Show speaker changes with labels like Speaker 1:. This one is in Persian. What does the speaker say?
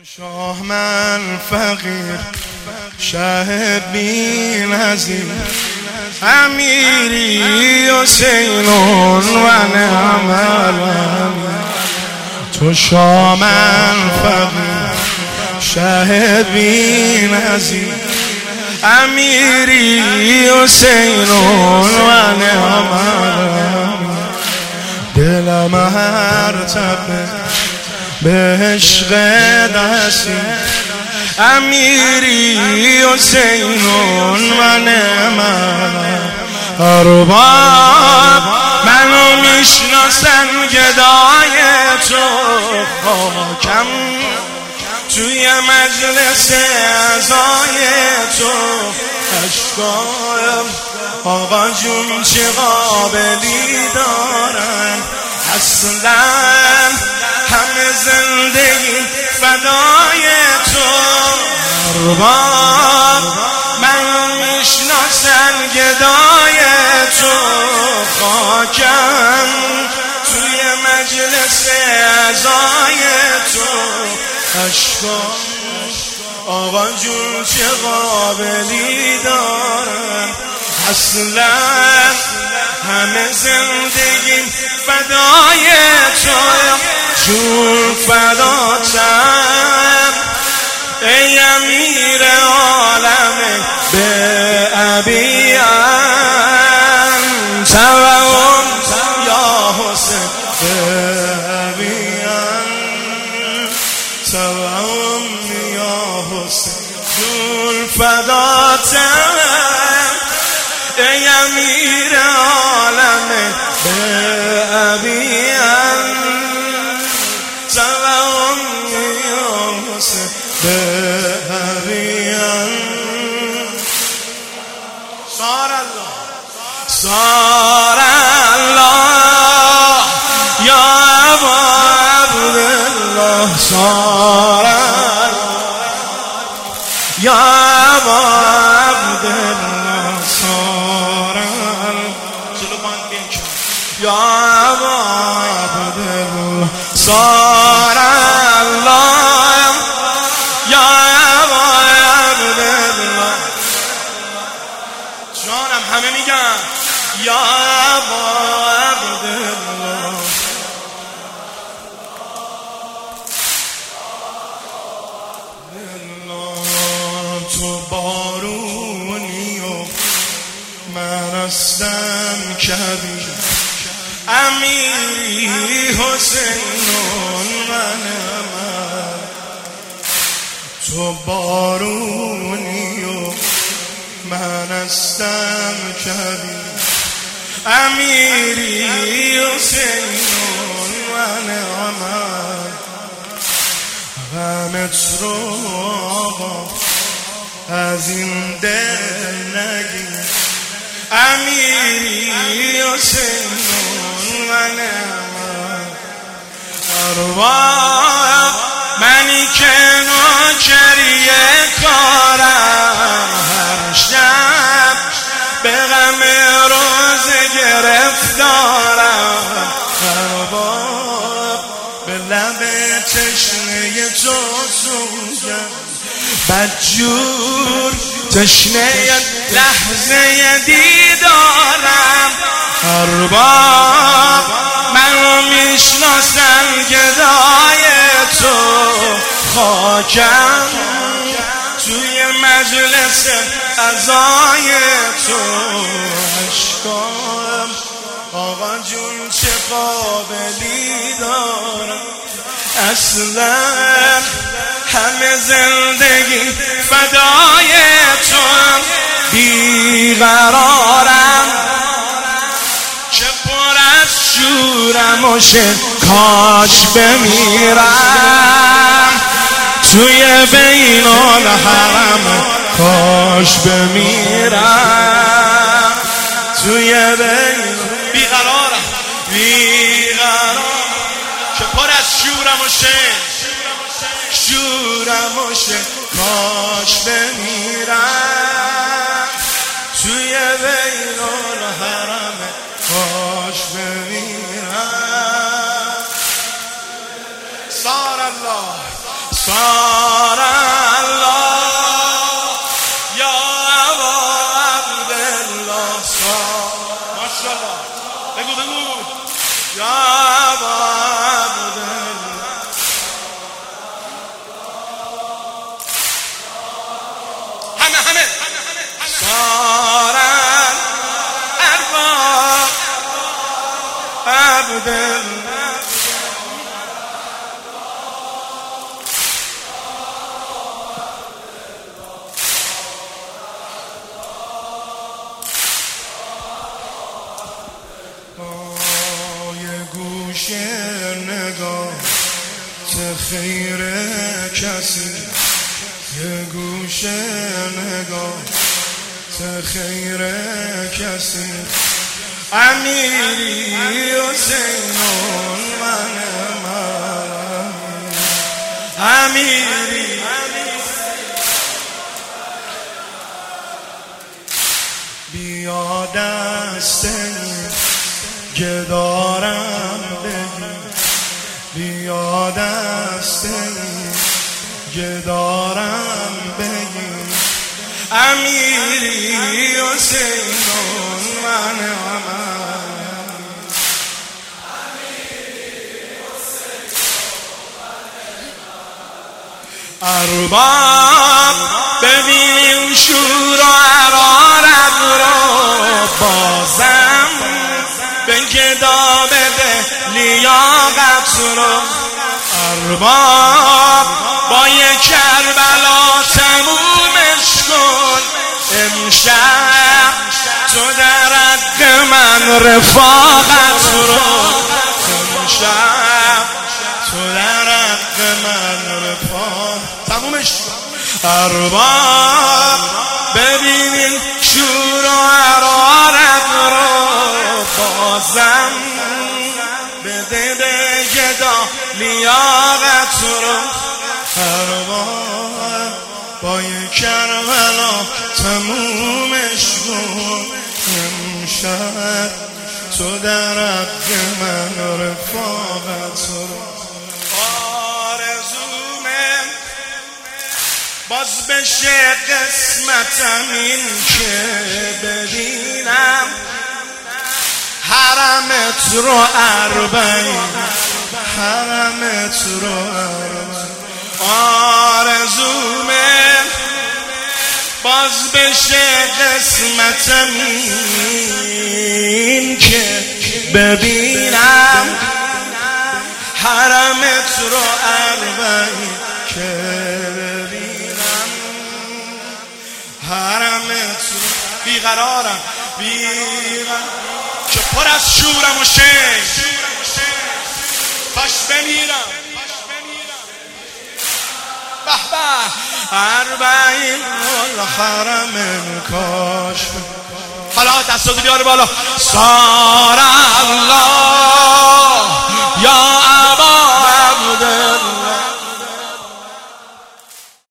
Speaker 1: شاه من فقیر شه بی نظیر امیری حسینون و نعم الامیر. تو شاه من فقیر شه بی نظیر امیری حسینون و نعم الامیر. دلم هر تپه به عشق دستی امیری حسینون و نعم ارباب. منو میشناسن گدای تو خاکم توی مجلس عزای تو اشکایم. آقا جون چه قابلی دارن اصلا همه زندگی فدای تو ارباب. من میشناسن گدای تو خاکم توی مجلس عزای تو اشکام. آقا جون چه قابلی دارن اصلا همه زندگی فدای تو جون فداتم ای امیر عالم به ابی انت و انت یا حسین به ابی انت و امی یا حسین جون فداتم ای امیر عالم به ابی انت و امی یا حسین به ابی انت. صار الله صار الله یا ابا عبدالله صار یا ابا عبدالله صار یا ابا عبدالله صار الله یا ابا عبدالله. جانم همه میگن یا ابا عبدالله. تو بارونی و من هستم کبیر امیری حسینون من من. تو بارونی و من هستم کبیر امیری حسینون من من. غمت رو آقا از این دل نگیر امیری حسینون و نعم ارباب. منی که نوکری کارم هر شب به غم روز گرفتارم ارباب. به لب تشنه تو سوگم بدجور تشنه لحظه دیدارم ارباب. منو میشناسن گدای تو خاکم توی مجلس عزای تو اشکام. آقا جون چه قابلی دارم اصلا همه زندگی فدای تو بیقرارم چه پر از شورم و کاش بمیرم توی بین الحرم کاش بمیرم توی بین بیقرارم چه پر از شورم و شورم و کاش بمیرم توی بین الحرم کاش بمیرم. صار الله صار الله یا ابا عبدالله ماشاءالله بگو یا ابا عبدالله همه سارن ارباب عبدالله نگاه خیر کسی یه گوشه نگاه خیر کسی امیری حسینون من امیری بیا دست گدارم بگی بیا دست گدارم بگی امیری حسینون من ارباب ببینیم شور و حرارت رو بازم به گدا بده لیاقت رو ارباب با یک کربلا تمومش کن امشب تو در حق من رفاقت رو امشب تو در حق من رفاقت تمومش ارباب ببینین شور و حرارت رو بازم بده به گدا لیاقت رو ارباب با یک کربلا تمومش کن امشب تو در حق من رفاقت رو آرزومه باز بشه قسمتم این که ببینم حرمت رو اربعین حرمت رو اربعین آرزومه باز بشه قسمتم این که ببینم حرمت رو اربعین که ببینم حرمت رو بیقرارم که پر از شورم و شین کاش بمیرم به به اربعین الحرم کاش حالا دستاتو بیاره بالا سار